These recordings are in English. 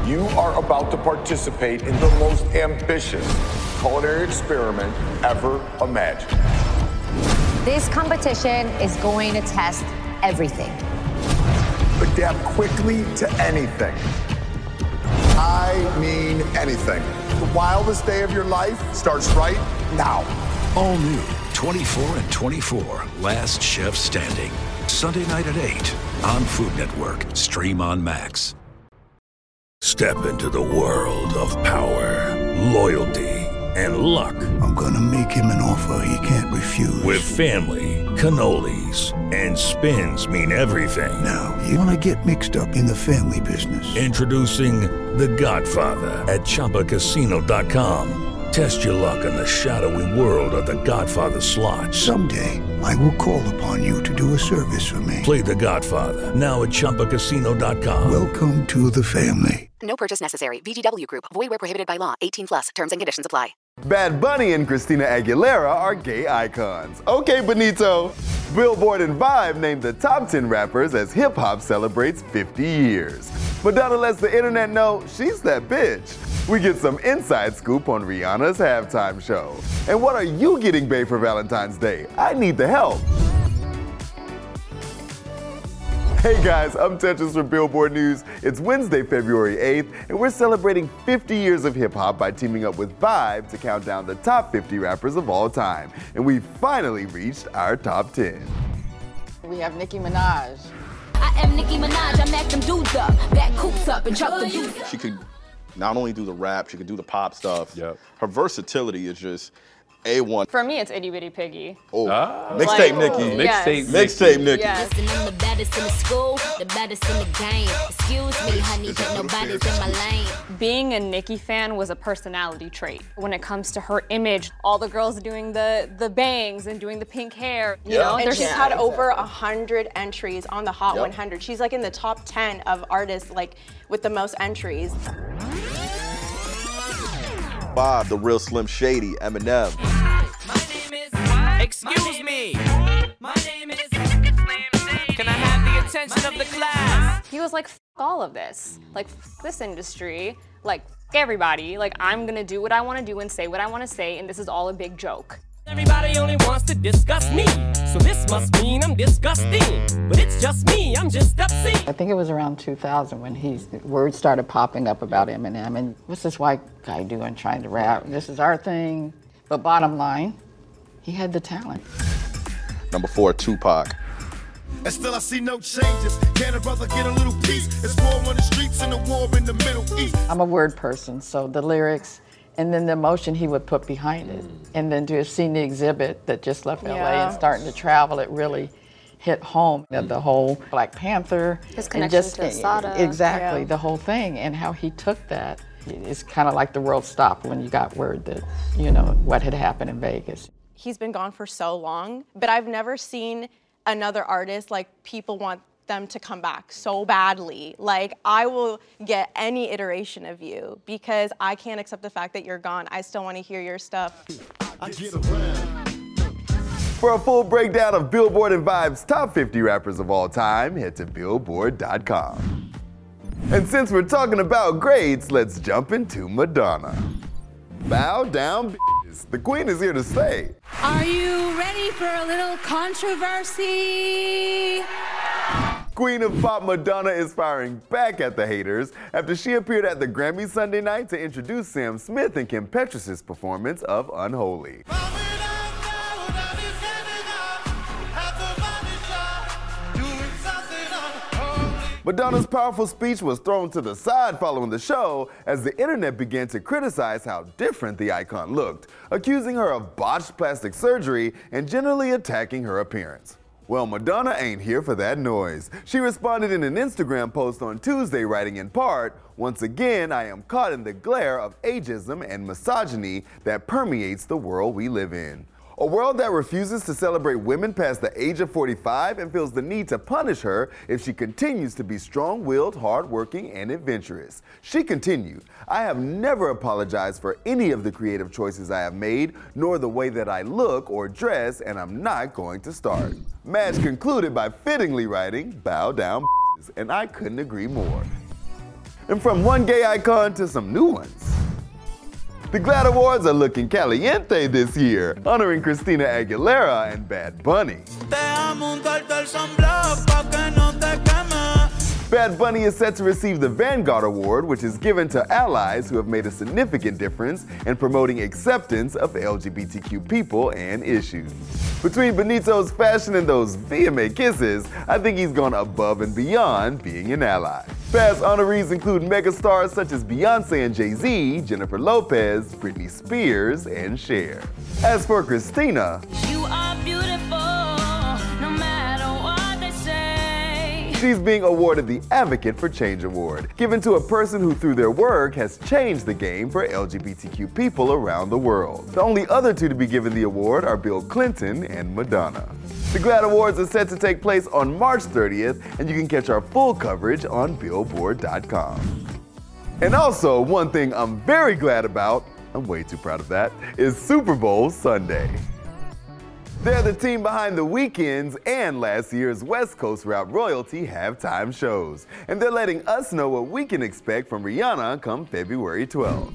You are about to participate in the most ambitious culinary experiment ever imagined. This competition is going to test everything. Adapt quickly to anything. I mean anything. The wildest day of your life starts right now. All new 24 and 24, Last Chef Standing. Sunday night at 8 on Food Network. Stream on Max. Step into the world of power, loyalty, and luck. I'm gonna make him an offer he can't refuse. With family, cannolis, and spins mean everything. Now, you wanna get mixed up in the family business. Introducing The Godfather at ChumbaCasino.com. Test your luck in the shadowy world of The Godfather slot. Someday, I will call upon you to do a service for me. Play The Godfather now at ChumbaCasino.com. Welcome to the family. No purchase necessary. VGW Group. Void where prohibited by law. 18+. Terms and conditions apply. Bad Bunny and Christina Aguilera are gay icons. Okay, Benito. Billboard and Vibe named the top 10 rappers as hip-hop celebrates 50 years. Madonna lets the internet know she's that bitch. We get some inside scoop on Rihanna's halftime show. And what are you getting, babe, for Valentine's Day? I need the help. Hey guys, I'm Tetris from Billboard News. It's Wednesday, February 8th, and we're celebrating 50 years of hip-hop by teaming up with Vibe to count down the top 50 rappers of all time. And we finally reached our top 10. We have Nicki Minaj. I am Nicki Minaj, I mack them dudes up, back coops up and chuck the dudes. She could not only do the rap, she could do the pop stuff. Yep. Her versatility is just A1. For me, it's Itty Bitty Piggy. Oh, mixtape Nicki. Mixtape Nicki. Yes. I'm the baddest in the school, the baddest in the game. Excuse me, honey, but nobody's in my lane. Being a Nicki fan was a personality trait. When it comes to her image, all the girls doing the bangs and doing the pink hair. You know, and she's had over 100 entries on the Hot 100. She's like in the top 10 of artists like with the most entries. Bob, the real Slim Shady, Eminem. My name is. Excuse me. My name is. Can I have the attention of the class? He was like, F all of this. Like, F this industry. Like, F everybody. Like, I'm gonna do what I wanna do and say what I wanna say, and this is all a big joke. Everybody only wants to discuss me, so this must mean I'm disgusting. But it's just me, I'm just obscene. I think it was around 2000 when words started popping up about Eminem and what's this white guy doing trying to rap? This is our thing. But bottom line, he had the talent. Number 4, Tupac. And still I see no changes. Can a brother get a little peace? It's war on the streets and a war in the Middle East. I'm a word person, so the lyrics and then the emotion he would put behind it. And then to have seen the exhibit that just left LA and starting to travel, it really hit home. The whole Black Panther. His connection to Assata. Exactly, the whole thing and how he took that. It's kind of like the world stopped when you got word that, you know, what had happened in Vegas. He's been gone for so long, but I've never seen another artist like people want them to come back so badly. Like, I will get any iteration of you because I can't accept the fact that you're gone. I still want to hear your stuff. For a full breakdown of Billboard and Vibe's top 50 rappers of all time, head to Billboard.com. And since we're talking about grades, let's jump into Madonna. Bow down, bitches. The queen is here to stay. Are you ready for a little controversy? Queen of Pop Madonna is firing back at the haters after she appeared at the Grammy Sunday night to introduce Sam Smith and Kim Petras' performance of Unholy. Madonna's powerful speech was thrown to the side following the show as the internet began to criticize how different the icon looked, accusing her of botched plastic surgery and generally attacking her appearance. Well, Madonna ain't here for that noise. She responded in an Instagram post on Tuesday, writing in part, "Once again, I am caught in the glare of ageism and misogyny that permeates the world we live in. A world that refuses to celebrate women past the age of 45 and feels the need to punish her if she continues to be strong-willed, hardworking, and adventurous." She continued, "I have never apologized for any of the creative choices I have made, nor the way that I look or dress, and I'm not going to start." Madge concluded by fittingly writing, "Bow down, and I couldn't agree more." And from one gay icon to some new ones. The GLAAD Awards are looking caliente this year, honoring Christina Aguilera and Bad Bunny. Bad Bunny is set to receive the Vanguard Award, which is given to allies who have made a significant difference in promoting acceptance of LGBTQ people and issues. Between Benito's fashion and those VMA kisses, I think he's gone above and beyond being an ally. Past honorees include megastars such as Beyonce and Jay-Z, Jennifer Lopez, Britney Spears, and Cher. As for Christina, You are beautiful, no matter what they say. she's being awarded the Advocate for Change Award, given to a person who through their work has changed the game for LGBTQ people around the world. The only other two to be given the award are Bill Clinton and Madonna. The GLAAD Awards are set to take place on March 30th, and you can catch our full coverage on Billboard.com. And also, one thing I'm very glad about, I'm way too proud of that, is Super Bowl Sunday. They're the team behind The Weeknd's and last year's West Coast Rap Royalty halftime shows. And they're letting us know what we can expect from Rihanna come February 12th.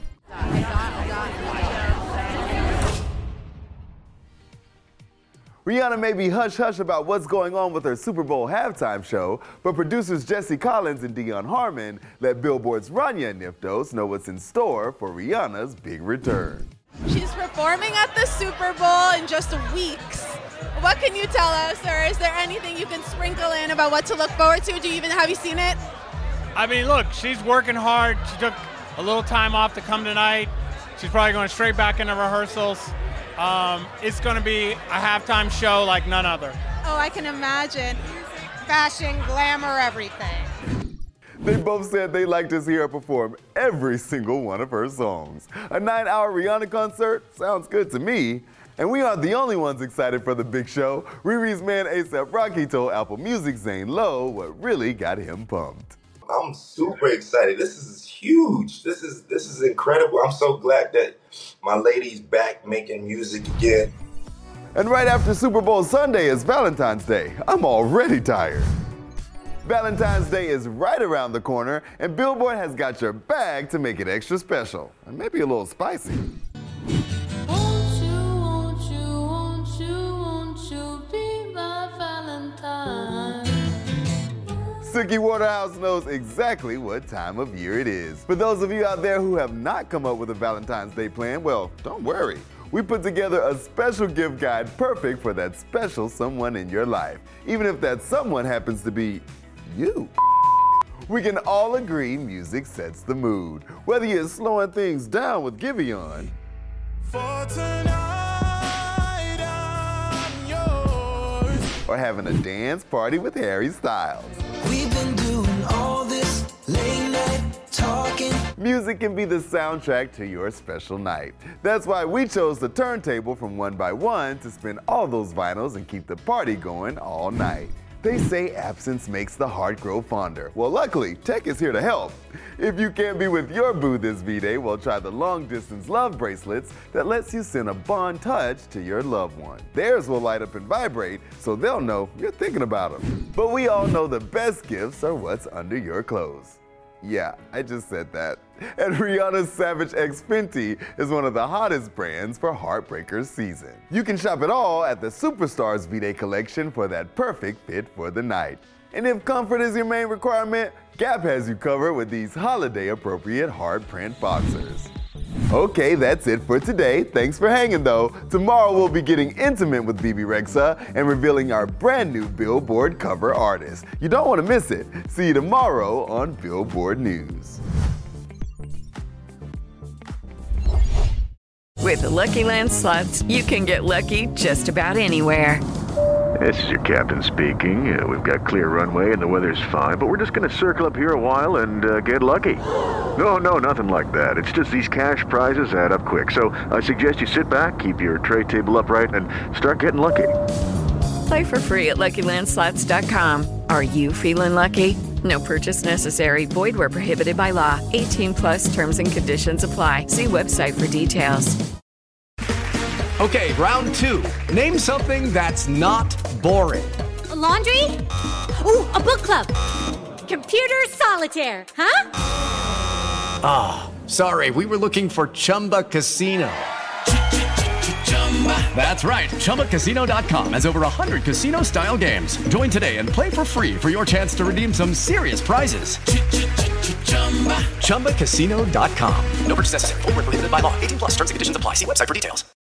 Rihanna may be hush-hush about what's going on with her Super Bowl halftime show, but producers Jesse Collins and Dion Harmon let Billboard's Rania Niftos know what's in store for Rihanna's big return. She's performing at the Super Bowl in just weeks. What can you tell us, or is there anything you can sprinkle in about what to look forward to? Have you seen it? I mean, look, she's working hard. She took a little time off to come tonight. She's probably going straight back into rehearsals. It's going to be a halftime show like none other. Oh, I can imagine. Fashion, glamour, everything. They both said they'd like to see her perform every single one of her songs. A 9-hour Rihanna concert sounds good to me. And we aren't the only ones excited for the big show. Riri's man A$AP Rocky told Apple Music Zane Lowe what really got him pumped. I'm super excited. This is huge. This is incredible. I'm so glad that my lady's back making music again. And right after Super Bowl Sunday is Valentine's Day. I'm already tired. Valentine's Day is right around the corner, and Billboard has got your bag to make it extra special, and maybe a little spicy. Won't you be my Valentine? Suki Waterhouse knows exactly what time of year it is. For those of you out there who have not come up with a Valentine's Day plan, well, don't worry. We put together a special gift guide perfect for that special someone in your life, even if that someone happens to be you. We can all agree music sets the mood, whether you're slowing things down with Giveon, For tonight, I'm yours. or having a dance party with Harry Styles. We've been doing all this late night talking. Music can be the soundtrack to your special night. That's why we chose the turntable from One by One to spin all those vinyls and keep the party going all night. They say absence makes the heart grow fonder. Well, luckily, tech is here to help. If you can't be with your boo this V-Day, well, try the long-distance love bracelets that lets you send a bond touch to your loved one. Theirs will light up and vibrate, so they'll know you're thinking about them. But we all know the best gifts are what's under your clothes. Yeah, I just said that. And Rihanna's Savage X Fenty is one of the hottest brands for Heartbreakers season. You can shop it all at the Superstars V-Day collection for that perfect fit for the night. And if comfort is your main requirement, Gap has you covered with these holiday-appropriate hard print boxers. Okay, that's it for today. Thanks for hanging though. Tomorrow we'll be getting intimate with Bebe Rexha and revealing our brand new Billboard cover artist. You don't want to miss it. See you tomorrow on Billboard News. With the Lucky Land Slots, you can get lucky just about anywhere. This is your captain speaking. We've got clear runway and the weather's fine, but we're just going to circle up here a while and get lucky. No, nothing like that. It's just these cash prizes add up quick. So I suggest you sit back, keep your tray table upright, and start getting lucky. Play for free at LuckyLandSlots.com. Are you feeling lucky? No purchase necessary. Void where prohibited by law. 18+ terms and conditions apply. See website for details. Okay, round two. Name something that's not boring. A laundry? Ooh, a book club. Computer solitaire, huh? Ah, sorry, we were looking for Chumba Casino. That's right, ChumbaCasino.com has over 100 casino-style games. Join today and play for free for your chance to redeem some serious prizes. ChumbaCasino.com. No purchase necessary. Void where prohibited by law. 18+ terms and conditions apply. See website for details.